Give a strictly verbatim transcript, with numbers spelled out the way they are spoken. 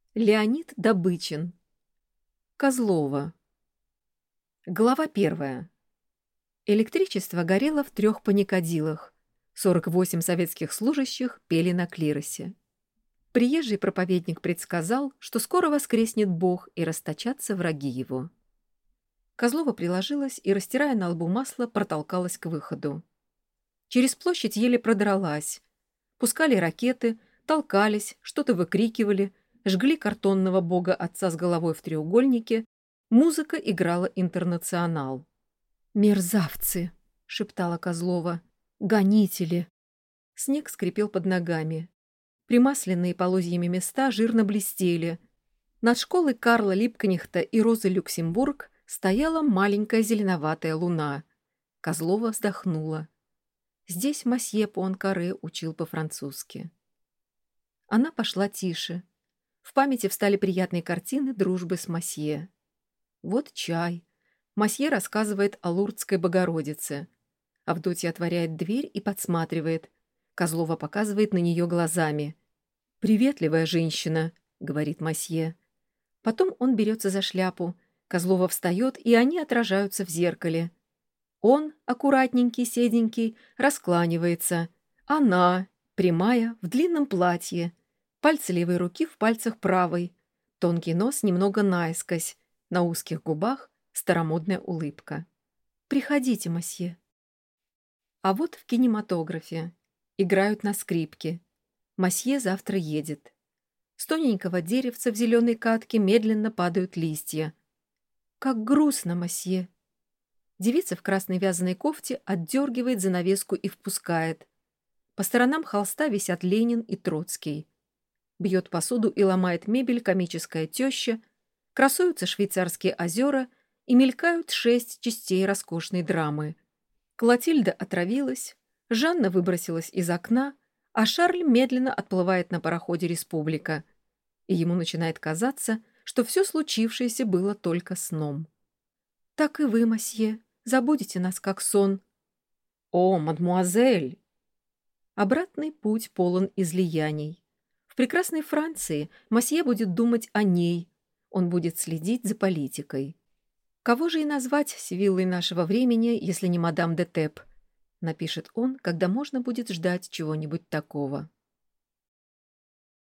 Леонид Добычин. Козлова. Глава первая. Электричество горело в трех паникадилах. сорок восемь советских служащих пели на клиросе. Приезжий проповедник предсказал, что скоро воскреснет Бог и расточатся враги его. Козлова приложилась и, растирая на лбу масло, протолкалась к выходу. Через площадь еле продралась. Пускали ракеты, толкались, что-то выкрикивали, жгли картонного бога отца с головой в треугольнике. Музыка играла «Интернационал». «Мерзавцы!» — шептала Козлова. «Гонители!» Снег скрипел под ногами. Примасленные полозьями места жирно блестели. Над школой Карла Липкнехта и Розы Люксембург стояла маленькая зеленоватая луна. Козлова вздохнула. Здесь мосье Пуанкаре учил по-французски. Она пошла тише. В памяти встали приятные картины дружбы с мосье. Вот чай. Мосье рассказывает о Лурдской Богородице. Авдотья отворяет дверь и подсматривает. Козлова показывает на нее глазами. «Приветливая женщина», — говорит мосье. Потом он берется за шляпу. Козлова встает, и они отражаются в зеркале. Он, аккуратненький, седенький, раскланивается. Она, прямая, в длинном платье. Пальцы левой руки в пальцах правой. Тонкий нос немного наискось. На узких губах старомодная улыбка. «Приходите, мосье». А вот в кинематографе. Играют на скрипке. Мосье завтра едет. С тоненького деревца в зеленой катке медленно падают листья. «Как грустно, мосье». Девица в красной вязаной кофте отдергивает занавеску и впускает. По сторонам холста висят Ленин и Троцкий. Бьет посуду и ломает мебель комическая теща, красуются швейцарские озера и мелькают шесть частей роскошной драмы. Клотильда отравилась, Жанна выбросилась из окна, а Шарль медленно отплывает на пароходе «Республика». И ему начинает казаться, что все случившееся было только сном. «Так и вы, мосье, забудете нас как сон». «О, мадмуазель!» Обратный путь полон излияний. В прекрасной Франции мосье будет думать о ней, он будет следить за политикой. «Кого же и назвать Сивиллой нашего времени, если не мадам де Теп?» — напишет он, когда можно будет ждать чего-нибудь такого.